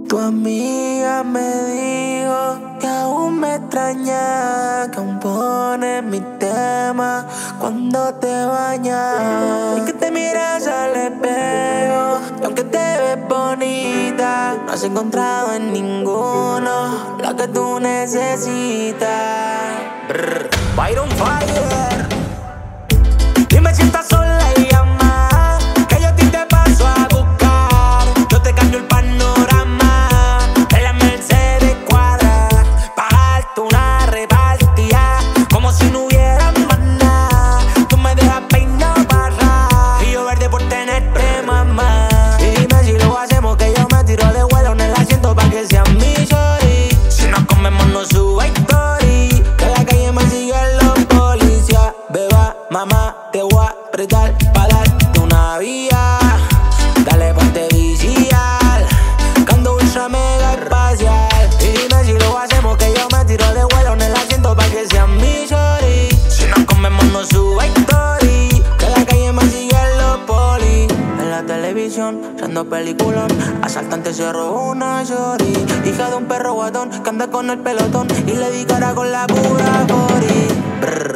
Tu amiga me dijo que aún me extraña, que aún pones mi tema cuando te bañas y que te miras al espejo y aunque te ves bonita no has encontrado en ninguno lo que tú necesitas. Byron Fire. Dime si estás sola y llama, que yo a ti te paso a buscar. Yo te cambio el panorama en la Mercedes cuadra, pagarte una repartida como si no hubiera más nada. Tú me dejas peinado para atrás y yo verde por tenerte, mamá. Y dime si lo hacemos, que yo me tiro de vuelo en el asiento pa' que seas mi shorty. Si nos comemos no suba story, que la calle me siguen los policías. Beba, mamá, te voy a apretar pa' darte una vía. Dale ponte vicial, Cando ultra mega espacial. Y dime si lo hacemos, que yo me tiro de vuelo en el asiento pa' que seas mi shorty. Si nos comemos no suba story, que la calle me siguen los polis. En la televisión, siendo peliculón, asaltante se robó una shorty, hija de un perro guatón que anda con el pelotón y le di cara con la pura body.